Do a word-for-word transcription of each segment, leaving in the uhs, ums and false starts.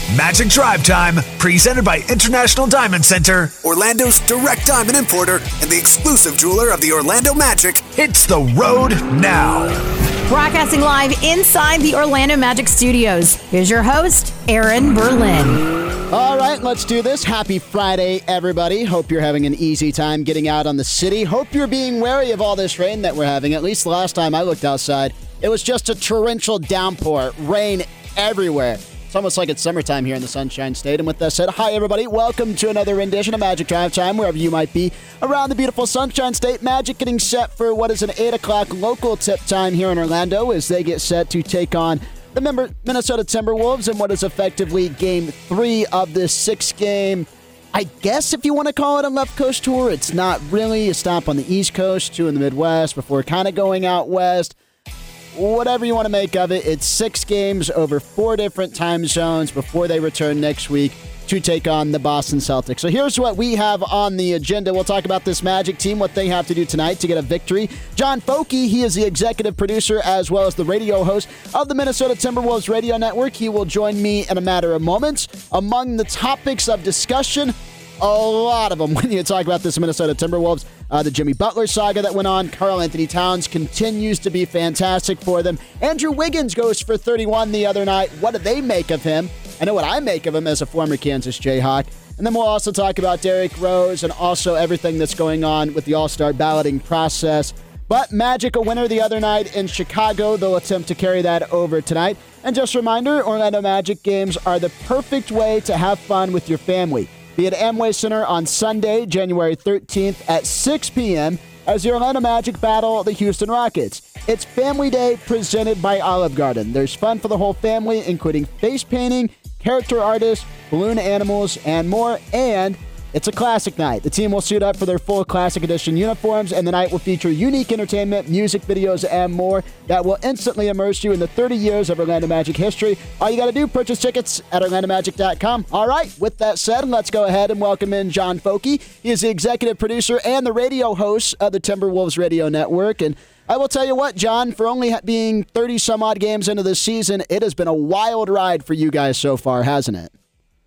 Magic Drive Time, presented by International Diamond Center, Orlando's direct diamond importer and the exclusive jeweler of the Orlando Magic. hits the road now. Broadcasting live inside the Orlando Magic Studios. Here's your host, Aaron Berlin. All right, let's do this. Happy Friday, everybody. Hope you're having an easy time getting out on the city. Hope you're being wary of all this rain that we're having. At least the last time I looked outside, it was just a torrential downpour, rain everywhere. It's almost like it's summertime here in the Sunshine State. And with that said, hi, everybody. Welcome to another rendition of Magic Drive Time, wherever you might be around the beautiful Sunshine State. Magic getting set for what is an eight o'clock local tip time here in Orlando as they get set to take on the Minnesota Timberwolves in what is effectively game three of this six-game, I guess if you want to call it a left coast tour. It's not really. A stop on the East Coast, two in the Midwest, before kind of going out west. Whatever you want to make of it, it's six games over four different time zones before they return next week to take on the Boston Celtics. So here's what we have on the agenda. We'll talk about this Magic team, what they have to do tonight to get a victory. John Foky, he is the executive producer as well as the radio host of the Minnesota Timberwolves radio network. He will join me in a matter of moments. Among the topics of discussion, a lot of them when you talk about this Minnesota Timberwolves. Uh, the Jimmy Butler saga that went on. Karl-Anthony Towns continues to be fantastic for them. Andrew Wiggins goes for thirty-one the other night. What do they make of him? I know what I make of him as a former Kansas Jayhawk. And then we'll also talk about Derrick Rose and also everything that's going on with the All-Star balloting process. But Magic a winner the other night in Chicago. They'll attempt to carry that over tonight. And just a reminder, Orlando Magic games are the perfect way to have fun with your family. Be at Amway Center on Sunday, January thirteenth at six p.m. as the Orlando Magic battle the Houston Rockets. It's Family Day presented by Olive Garden. There's fun for the whole family, including face painting, character artists, balloon animals, and more. And it's a classic night. The team will suit up for their full Classic Edition uniforms, and the night will feature unique entertainment, music videos, and more that will instantly immerse you in the thirty years of Orlando Magic history. All you got to do, purchase tickets at orlando magic dot com. All right, with that said, let's go ahead and welcome in John Foky. He is the executive producer and the radio host of the Timberwolves Radio Network. And I will tell you what, John, for only being thirty-some-odd games into this season, it has been a wild ride for you guys so far, hasn't it?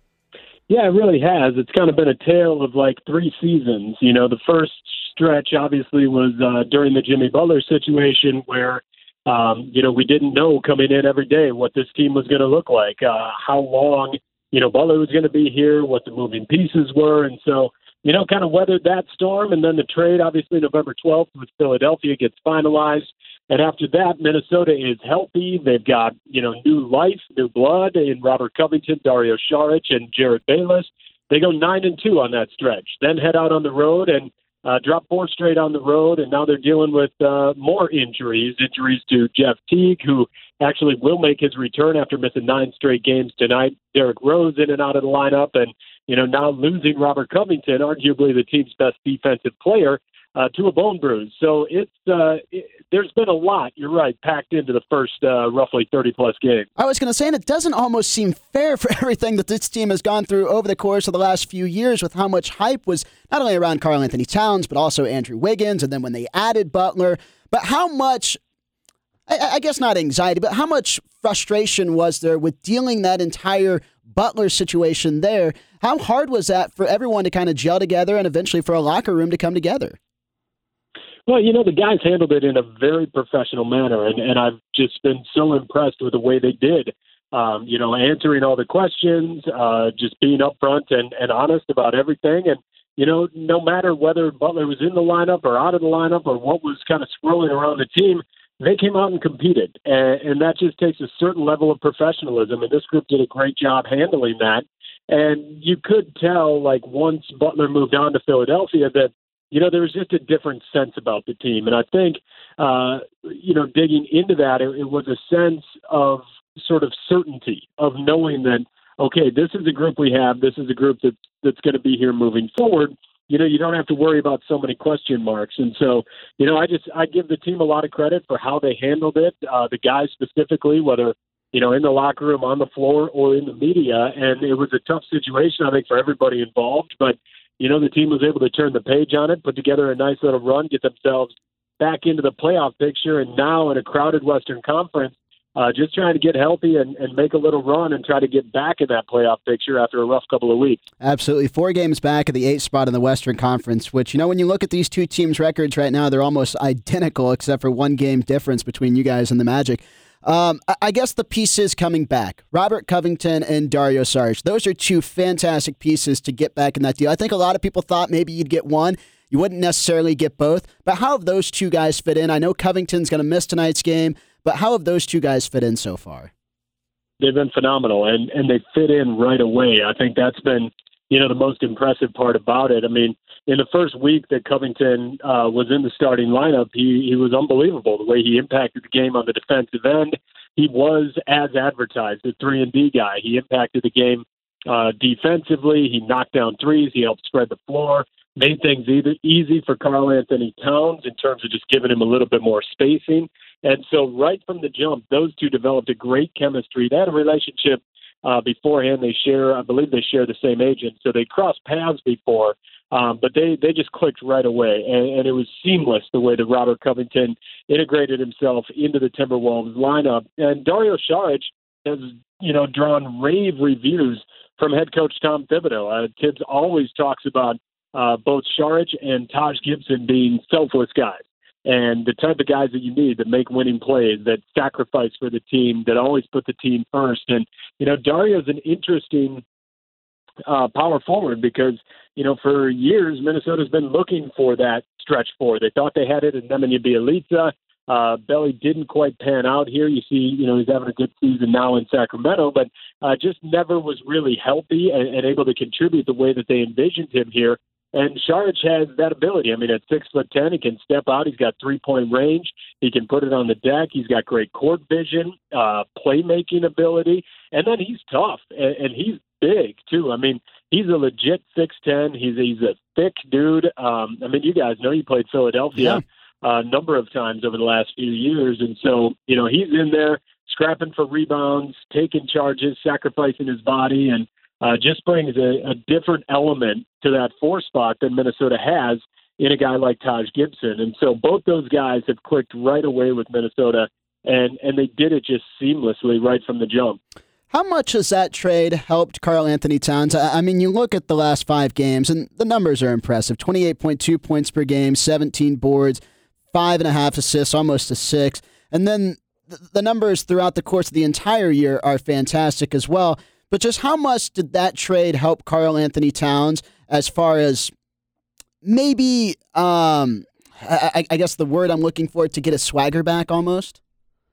Yeah, it really has. It's kind of been a tale of like three seasons. You know, the first stretch obviously was uh, during the Jimmy Butler situation where, um, you know, we didn't know coming in every day what this team was going to look like, uh, how long, you know, Butler was going to be here, what the moving pieces were. And so, you know, kind of weathered that storm. And then the trade, obviously, November twelfth with Philadelphia gets finalized. And after that, Minnesota is healthy. They've got, you know, new life, new blood in Robert Covington, Dario Saric, and Jared Bayless. They go nine and two on that stretch, then head out on the road and uh, drop four straight on the road. And now they're dealing with uh, more injuries, injuries to Jeff Teague, who actually will make his return after missing nine straight games tonight. Derrick Rose in and out of the lineup. And, you know, now losing Robert Covington, arguably the team's best defensive player, Uh, to a bone bruise. So it's uh, it, there's been a lot, you're right, packed into the first uh, roughly thirty-plus games. I was going to say, and it doesn't almost seem fair for everything that this team has gone through over the course of the last few years with how much hype was not only around Karl-Anthony Towns, but also Andrew Wiggins, and then when they added Butler. But how much, I, I guess not anxiety, but how much frustration was there with dealing that entire Butler situation there? How hard was that for everyone to kind of gel together and eventually for a locker room to come together? Well, you know, the guys handled it in a very professional manner, and, and I've just been so impressed with the way they did. Um, you know, answering all the questions, uh, just being upfront and, and honest about everything. And, you know, no matter whether Butler was in the lineup or out of the lineup or what was kind of swirling around the team, they came out and competed. And, and that just takes a certain level of professionalism, and this group did a great job handling that. And you could tell, like, once Butler moved on to Philadelphia that, you know, there was just a different sense about the team. And I think, uh, you know, digging into that, it, it was a sense of sort of certainty of knowing that, okay, this is a group we have. This is a group that, that's going to be here moving forward. You know, you don't have to worry about so many question marks. And so, you know, I just, I give the team a lot of credit for how they handled it. Uh, the guys specifically, whether, you know, in the locker room, on the floor, or in the media. And it was a tough situation, I think, for everybody involved. But, you know, the team was able to turn the page on it, put together a nice little run, get themselves back into the playoff picture. And now in a crowded Western Conference, uh, just trying to get healthy and, and make a little run and try to get back in that playoff picture after a rough couple of weeks. Absolutely. Four games back at the eighth spot in the Western Conference, which, you know, when you look at these two teams' records right now, they're almost identical except for one game difference between you guys and the Magic. Um, I guess the pieces coming back, Robert Covington and Dario Saric, those are two fantastic pieces to get back in that deal. I think a lot of people thought maybe you'd get one. You wouldn't necessarily get both. But how have those two guys fit in? I know Covington's going to miss tonight's game, but how have those two guys fit in so far? They've been phenomenal, and, and they fit in right away. I think that's been, you know, the most impressive part about it. I mean, in the first week that Covington uh, was in the starting lineup, he, he was unbelievable the way he impacted the game on the defensive end. He was, as advertised, a three and D guy. He impacted the game uh, defensively. He knocked down threes. He helped spread the floor, made things either easy for Karl Anthony Towns in terms of just giving him a little bit more spacing. And so right from the jump, those two developed a great chemistry. They had a relationship uh, beforehand. They share, I believe they share the same agent, so they crossed paths before. Um, but they, they just clicked right away, and, and it was seamless the way that Robert Covington integrated himself into the Timberwolves lineup. And Dario Saric has, you know, drawn rave reviews from head coach Tom Thibodeau. Uh, Tibbs always talks about uh, both Saric and Taj Gibson being selfless guys, and the type of guys that you need that make winning plays, that sacrifice for the team, that always put the team first. And, you know, Dario's an interesting Uh, power forward because, you know, for years, Minnesota's been looking for that stretch four. They thought they had it in Nemanja Bjelica. Uh, Belly didn't quite pan out here. You see, you know, he's having a good season now in Sacramento, but uh, just never was really healthy and, and able to contribute the way that they envisioned him here. And Saric has that ability. I mean, at six foot ten, he can step out. He's got three point range. He can put it on the deck. He's got great court vision, uh, playmaking ability, and then he's tough and, and he's big too. I mean, he's a legit six ten. He's he's a thick dude. Um, I mean, you guys know he played Philadelphia yeah. a number of times over the last few years, and so you know he's in there scrapping for rebounds, taking charges, sacrificing his body, and uh, just brings a, a different element to that four spot than Minnesota has in a guy like Taj Gibson. And so both those guys have clicked right away with Minnesota, and and they did it just seamlessly right from the jump. How much has that trade helped Karl Anthony Towns? I mean, you look at the last five games, and the numbers are impressive. twenty-eight point two points per game, seventeen boards, five and a half assists, almost a six. And then the numbers throughout the course of the entire year are fantastic as well. But just how much did that trade help Karl Anthony Towns as far as maybe, um, I, I guess the word I'm looking for, to get his swagger back almost?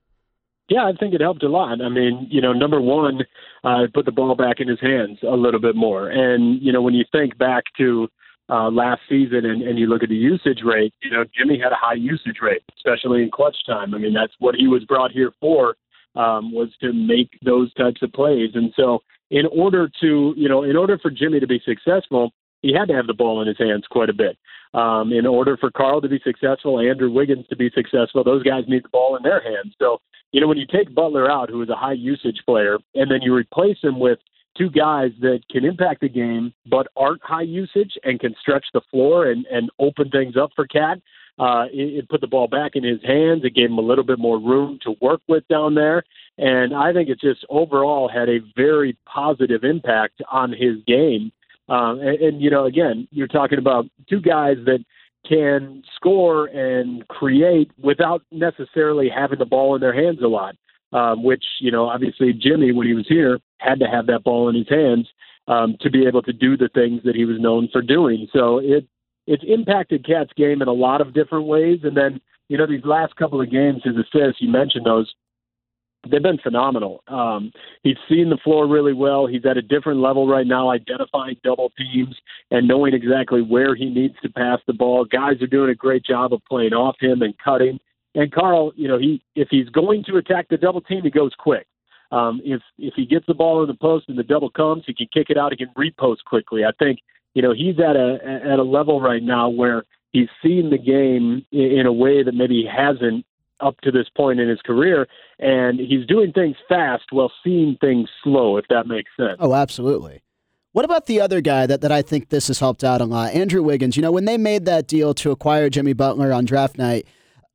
Yeah, I think it helped a lot. I mean, you know, number one, uh, put the ball back in his hands a little bit more. And, you know, when you think back to uh, last season and, and you look at the usage rate, you know, Jimmy had a high usage rate, especially in clutch time. I mean, that's what he was brought here for, um, was to make those types of plays. And so in order to, you know, in order for Jimmy to be successful, he had to have the ball in his hands quite a bit. Um, in order for Karl to be successful, Andrew Wiggins to be successful, those guys need the ball in their hands. So, you know, when you take Butler out, who is a high usage player, and then you replace him with two guys that can impact the game but aren't high usage and can stretch the floor and, and open things up for Cat, uh, it, it put the ball back in his hands. It gave him a little bit more room to work with down there. And I think it just overall had a very positive impact on his game. Um, and, and, you know, again, you're talking about two guys that can score and create without necessarily having the ball in their hands a lot, um, which, you know, obviously Jimmy, when he was here, had to have that ball in his hands um, to be able to do the things that he was known for doing. So it it's impacted Cat's game in a lot of different ways. And then, you know, these last couple of games, his assists, you mentioned those, they've been phenomenal. Um, he's seen the floor really well. He's at a different level right now, identifying double teams and knowing exactly where he needs to pass the ball. Guys are doing a great job of playing off him and cutting. And Karl, you know, he if he's going to attack the double team, he goes quick. Um, if if he gets the ball in the post and the double comes, he can kick it out. He can repost quickly. I think, you know, he's at a at a level right now where he's seen the game in a way that maybe he hasn't up to this point in his career, and he's doing things fast while seeing things slow, if that makes sense. Oh, absolutely. What about the other guy that, that I think this has helped out a lot? Andrew Wiggins. You know, when they made that deal to acquire Jimmy Butler on draft night,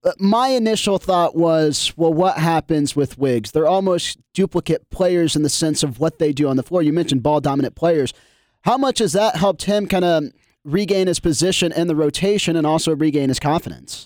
my initial thought was, well, what happens with Wiggs? They're almost duplicate players in the sense of what they do on the floor. You mentioned ball-dominant players. How much has that helped him kind of regain his position in the rotation and also regain his confidence?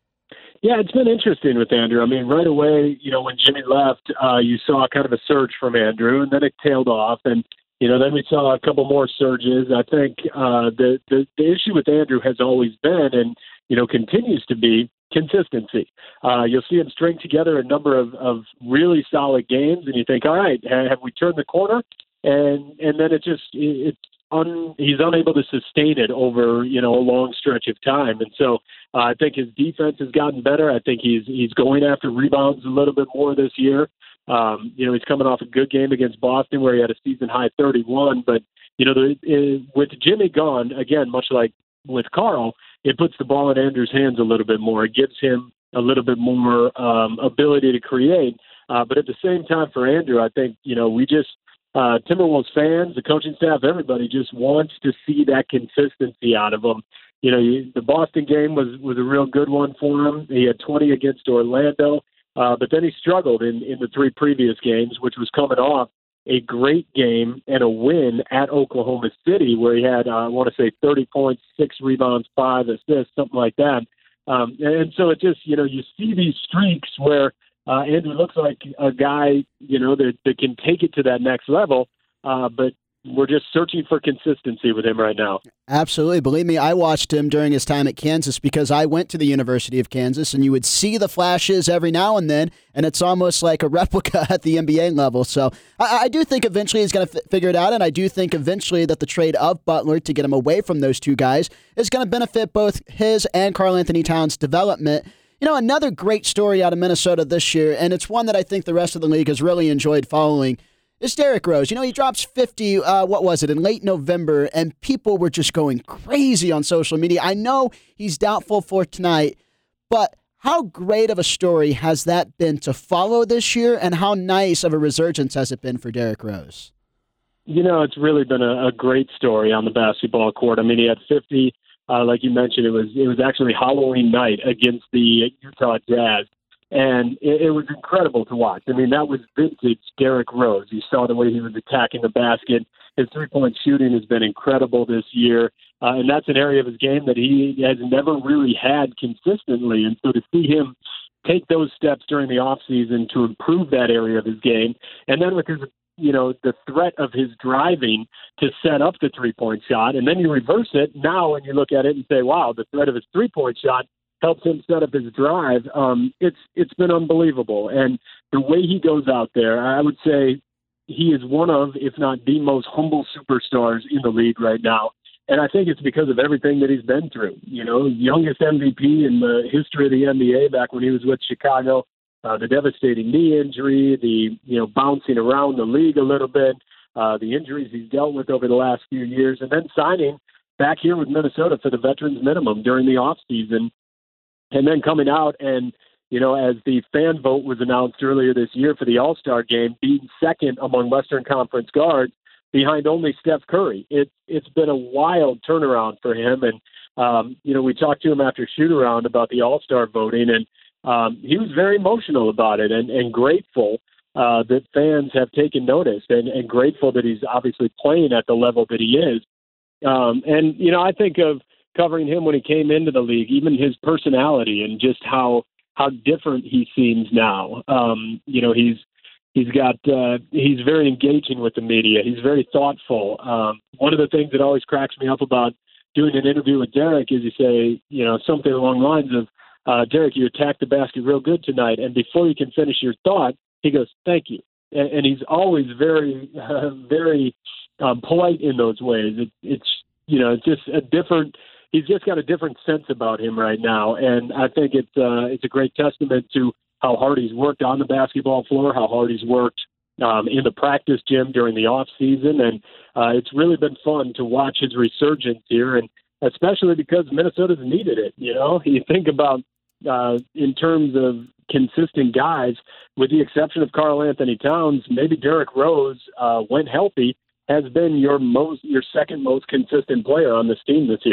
Yeah, it's been interesting with Andrew. I mean, right away, you know, when Jimmy left, uh, you saw kind of a surge from Andrew, and then it tailed off. And, you know, then we saw a couple more surges. I think uh, the, the, the issue with Andrew has always been, and, you know, continues to be, consistency. Uh, you'll see him string together a number of, of really solid games, and you think, all right, have we turned the corner? And and then it just, it's un, he's unable to sustain it over, you know, a long stretch of time. And so uh, I think his defense has gotten better. I think he's he's going after rebounds a little bit more this year. Um, you know, he's coming off a good game against Boston where he had a season-high thirty-one. But, you know, the, it, with Jimmy gone, again, much like with Carl, it puts the ball in Andrew's hands a little bit more. It gives him a little bit more um, ability to create. Uh, but at the same time for Andrew, I think, you know, we just, uh, Timberwolves fans, the coaching staff, everybody just wants to see that consistency out of him. You know, you, the Boston game was, was a real good one for him. He had twenty against Orlando, uh, but then he struggled in, in the three previous games, which was coming off a great game and a win at Oklahoma City where he had, uh, I want to say, thirty points, six rebounds, five assists, something like that. Um, and so it just, you know, you see these streaks where uh, Andrew looks like a guy, you know, that, that can take it to that next level, uh, but we're just searching for consistency with him right now. Absolutely. Believe me, I watched him during his time at Kansas because I went to the University of Kansas, and you would see the flashes every now and then, and it's almost like a replica at the N B A level. So I, I do think eventually he's going to f- figure it out, and I do think eventually that the trade of Butler to get him away from those two guys is going to benefit both his and Karl Anthony Towns' development. You know, another great story out of Minnesota this year, and it's one that I think the rest of the league has really enjoyed following, is Derrick Rose. You know, he drops fifty, uh, what was it, in late November, and people were just going crazy on social media. I know he's doubtful for tonight, but how great of a story has that been to follow this year, and how nice of a resurgence has it been for Derrick Rose? You know, it's really been a, a great story on the basketball court. I mean, he had fifty, uh, like you mentioned, it was it was actually Halloween night against the Utah Jazz. And it, it was incredible to watch. I mean, that was vintage Derrick Rose. You saw the way he was attacking the basket. His three-point shooting has been incredible this year. Uh, and that's an area of his game that he has never really had consistently. And so to see him take those steps during the offseason to improve that area of his game, and then with his, you know, the threat of his driving to set up the three-point shot, and then you reverse it now and you look at it and say, wow, the threat of his three-point shot helps him set up his drive. Um, it's it's been unbelievable. And the way he goes out there, I would say he is one of, if not the most humble superstars in the league right now. And I think it's because of everything that he's been through. You know, youngest M V P in the history of the N B A back when he was with Chicago, uh, the devastating knee injury, the, you know, bouncing around the league a little bit, uh, the injuries he's dealt with over the last few years, and then signing back here with Minnesota for the veterans minimum during the offseason. And then coming out and, you know, as the fan vote was announced earlier this year for the All-Star game, being second among Western Conference guards behind only Steph Curry. It, it's been a wild turnaround for him. And, um, you know, we talked to him after shoot-around about the All-Star voting, and um, he was very emotional about it and, and grateful uh, that fans have taken notice and, and grateful that he's obviously playing at the level that he is. Um, and, you know, I think of covering him when he came into the league, even his personality and just how how different he seems now. Um, you know, he's he's got uh, he's very engaging with the media. He's very thoughtful. Um, one of the things that always cracks me up about doing an interview with Derrick is you say, you know, something along the lines of, uh, Derrick, you attacked the basket real good tonight, and before you can finish your thought, he goes, thank you. And, and he's always very, uh, very um, polite in those ways. It, it's, you know, it's just a different. He's just got a different sense about him right now, and I think it's uh, it's a great testament to how hard he's worked on the basketball floor, how hard he's worked um, in the practice gym during the off season, and uh, it's really been fun to watch his resurgence here, and especially because Minnesota's needed it. You know, you think about uh, in terms of consistent guys, with the exception of Karl Anthony Towns, maybe Derrick Rose, uh, when healthy, has been your most your second most consistent player on this team this year.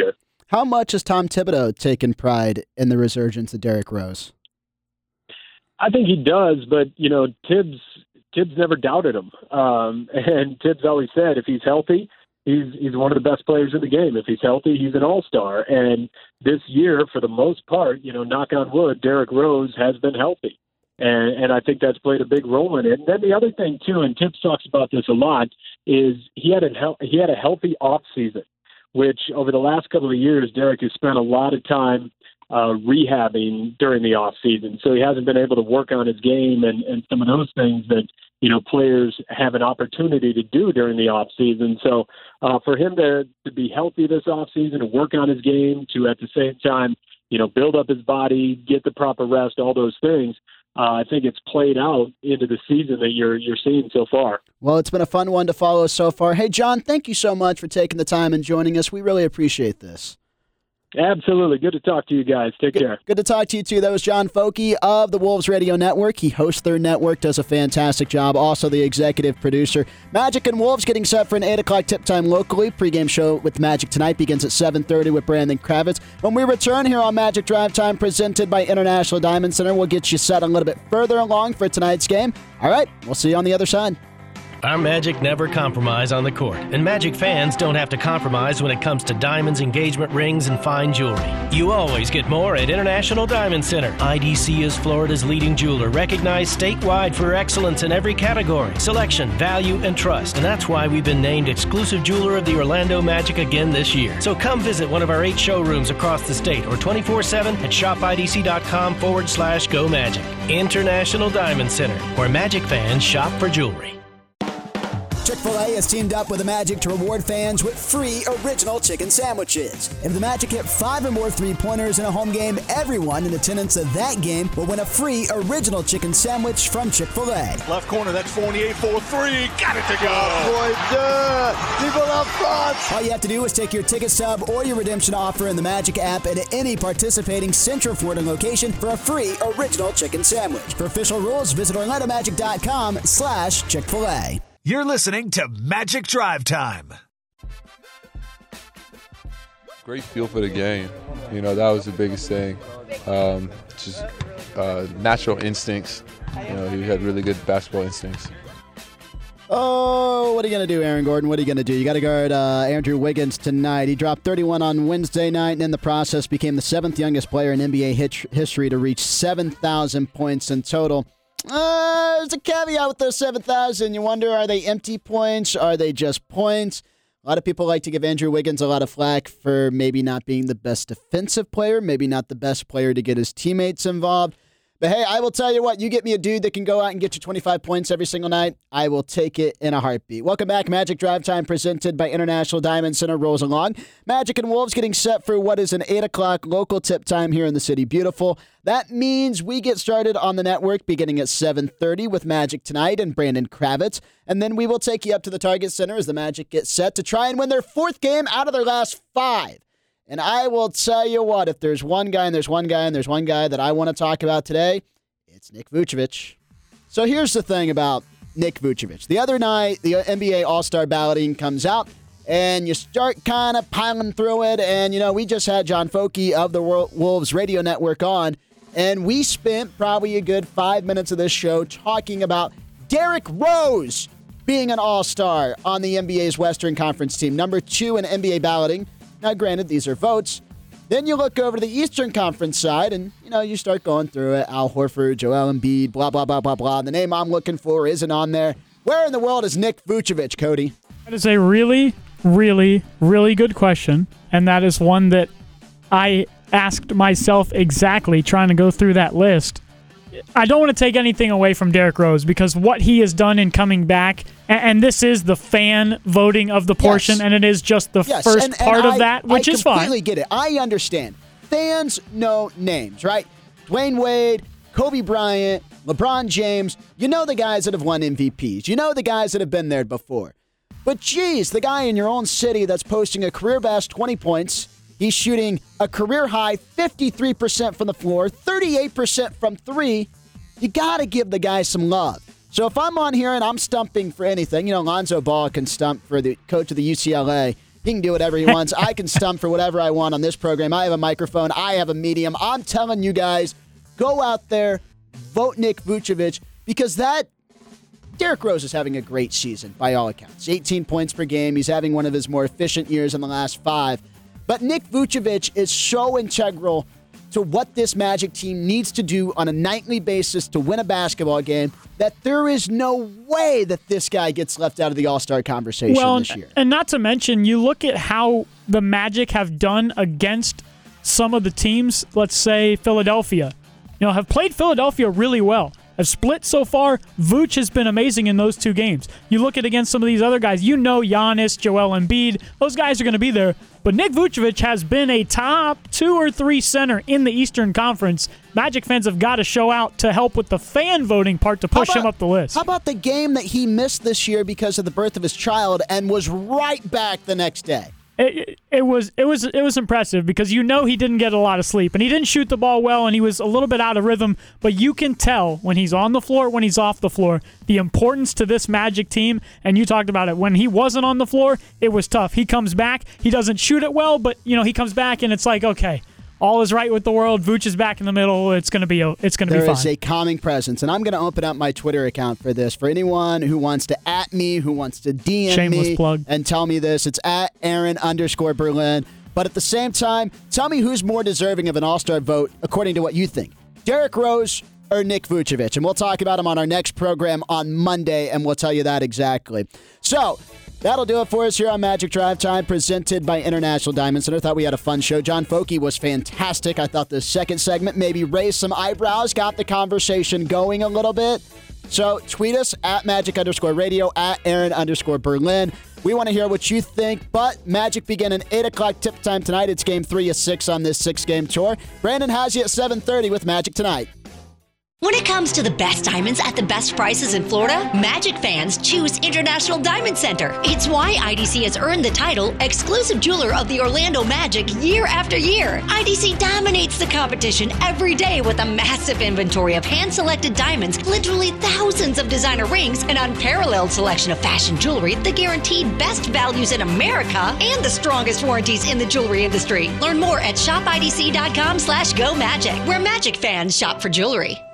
How much has Tom Thibodeau taken pride in the resurgence of Derrick Rose? I think he does, but, you know, Tibbs Tibbs never doubted him. Um, and Tibbs always said if he's healthy, he's he's one of the best players in the game. If he's healthy, he's an all-star. And this year, for the most part, you know, knock on wood, Derrick Rose has been healthy. And, and I think that's played a big role in it. And then the other thing, too, and Tibbs talks about this a lot, is he had a, he had a healthy offseason, which over the last couple of years, Derrick has spent a lot of time uh, rehabbing during the offseason. So he hasn't been able to work on his game and, and some of those things that, you know, players have an opportunity to do during the offseason. So uh, for him to, to be healthy this offseason, to work on his game, to at the same time, you know, build up his body, get the proper rest, all those things, uh, I think it's played out into the season that you're you're seeing so far. Well, it's been a fun one to follow so far. Hey, John, thank you so much for taking the time and joining us. We really appreciate this. Absolutely. Good to talk to you guys. Take good, care. Good to talk to you, too. That was John Foki of the Wolves Radio Network. He hosts their network, does a fantastic job. Also the executive producer. Magic and Wolves getting set for an eight o'clock tip time locally. Pre-game show with Magic tonight begins at seven thirty with Brandon Kravitz. When we return here on Magic Drive Time, presented by International Diamond Center, we'll get you set a little bit further along for tonight's game. All right, we'll see you on the other side. Our Magic never compromise on the court, and Magic fans don't have to compromise when it comes to diamonds, engagement rings, and fine jewelry. You always get more at International Diamond Center. I D C is Florida's leading jeweler, recognized statewide for excellence in every category, selection, value, and trust. And that's why we've been named exclusive jeweler of the Orlando Magic again this year. So come visit one of our eight showrooms across the state or twenty-four seven at shopidc.com forward slash go magic. International Diamond Center, where Magic fans shop for jewelry. Chick-fil-A has teamed up with the Magic to reward fans with free original chicken sandwiches. If the Magic hit five or more three-pointers in a home game, everyone in attendance at that game will win a free original chicken sandwich from Chick-fil-A. Left corner, that's Fournier for three. Got it to go. Oh, boy, duh. People up front. All you have to do is take your ticket stub or your redemption offer in the Magic app at any participating Central Florida location for a free original chicken sandwich. For official rules, visit orlandomagic.com slash Chick-fil-A. You're listening to Magic Drive Time. Great feel for the game. You know, that was the biggest thing. Um, just uh, natural instincts. You know, he had really good basketball instincts. Oh, what are you going to do, Aaron Gordon? What are you going to do? You got to guard uh, Andrew Wiggins tonight. He dropped thirty-one on Wednesday night and in the process became the seventh youngest player in N B A hit- history to reach seven thousand points in total. Uh, there's a caveat with those seven thousand. You wonder, are they empty points? Are they just points? A lot of people like to give Andrew Wiggins a lot of flack for maybe not being the best defensive player, maybe not the best player to get his teammates involved. But hey, I will tell you what, you get me a dude that can go out and get you twenty-five points every single night, I will take it in a heartbeat. Welcome back. Magic Drive Time presented by International Diamond Center rolls along. Magic and Wolves getting set for what is an eight o'clock local tip time here in the City Beautiful. That means we get started on the network beginning at seven thirty with Magic tonight and Brandon Kravitz. And then we will take you up to the Target Center as the Magic get set to try and win their fourth game out of their last five. And I will tell you what, if there's one guy and there's one guy and there's one guy that I want to talk about today, it's Nick Vucevic. So here's the thing about Nick Vucevic. The other night, the N B A All-Star balloting comes out, and you start kind of piling through it. And, you know, we just had John Foki of the Wolves Radio Network on, and we spent probably a good five minutes of this show talking about Derrick Rose being an All-Star on the N B A's Western Conference team, number two in N B A balloting. Now, granted, these are votes. Then you look over to the Eastern Conference side, and, you know, you start going through it. Al Horford, Joel Embiid, blah, blah, blah, blah, blah. The name I'm looking for isn't on there. Where in the world is Nick Vucevic, Cody? That is a really, really, really good question, and that is one that I asked myself exactly trying to go through that list. I don't want to take anything away from Derrick Rose because what he has done in coming back, and, and this is the fan voting of the portion, yes. and it is just the yes. first and, part and of I, that, which I is fine. I completely get it. I understand. Fans know names, right? Dwayne Wade, Kobe Bryant, LeBron James. You know the guys that have won M V Ps. You know the guys that have been there before. But geez, the guy in your own city that's posting a career best twenty points, he's shooting a career high fifty-three percent from the floor, thirty-eight percent from three. You got to give the guy some love. So if I'm on here and I'm stumping for anything, you know, Lonzo Ball can stump for the coach of the U C L A He can do whatever he wants. I can stump for whatever I want on this program. I have a microphone. I have a medium. I'm telling you guys, go out there, vote Nick Vucevic, because that Derrick Rose is having a great season by all accounts. eighteen points per game. He's having one of his more efficient years in the last five. But Nick Vucevic is so integral to what this Magic team needs to do on a nightly basis to win a basketball game that there is no way that this guy gets left out of the All-Star conversation well, this year. And not to mention, you look at how the Magic have done against some of the teams, let's say Philadelphia, you know, have played Philadelphia really well. Have split so far. Vooch has been amazing in those two games. You look at against some of these other guys, you know Giannis, Joel Embiid, those guys are going to be there. But Nick Vucevic has been a top two or three center in the Eastern Conference. Magic fans have got to show out to help with the fan voting part to push about, him up the list. How about the game that he missed this year because of the birth of his child and was right back the next day? It, it was it was it was impressive because you know he didn't get a lot of sleep and he didn't shoot the ball well and he was a little bit out of rhythm, but you can tell when he's on the floor, when he's off the floor, the importance to this Magic team. And you talked about it when he wasn't on the floor, it was tough. He comes back, he doesn't shoot it well, but you know he comes back and it's like, okay, all is right with the world. Vooch is back in the middle. It's gonna be it's gonna there be fine. There is a calming presence, and I'm gonna open up my Twitter account for this. For anyone who wants to at me, who wants to D M Shameless me, plug. and tell me this, it's at Aaron underscore Berlin. But at the same time, tell me who's more deserving of an All-Star vote according to what you think: Derrick Rose or Nick Vucevic? And we'll talk about him on our next program on Monday, and we'll tell you that exactly. So. That'll do it for us here on Magic Drive Time, presented by International Diamond Center. Thought we had a fun show. John Folke was fantastic. I thought the second segment maybe raised some eyebrows, got the conversation going a little bit. So tweet us at Magic underscore radio, at Aaron underscore Berlin. We want to hear what you think, but Magic begin an eight o'clock tip time tonight. It's game three of six on this six-game tour. Brandon has you at seven thirty with Magic Tonight. When it comes to the best diamonds at the best prices in Florida, Magic fans choose International Diamond Center. It's why I D C has earned the title Exclusive Jeweler of the Orlando Magic year after year. I D C dominates the competition every day with a massive inventory of hand-selected diamonds, literally thousands of designer rings, an unparalleled selection of fashion jewelry, the guaranteed best values in America, and the strongest warranties in the jewelry industry. Learn more at shop I D C dot com slash go magic, where Magic fans shop for jewelry.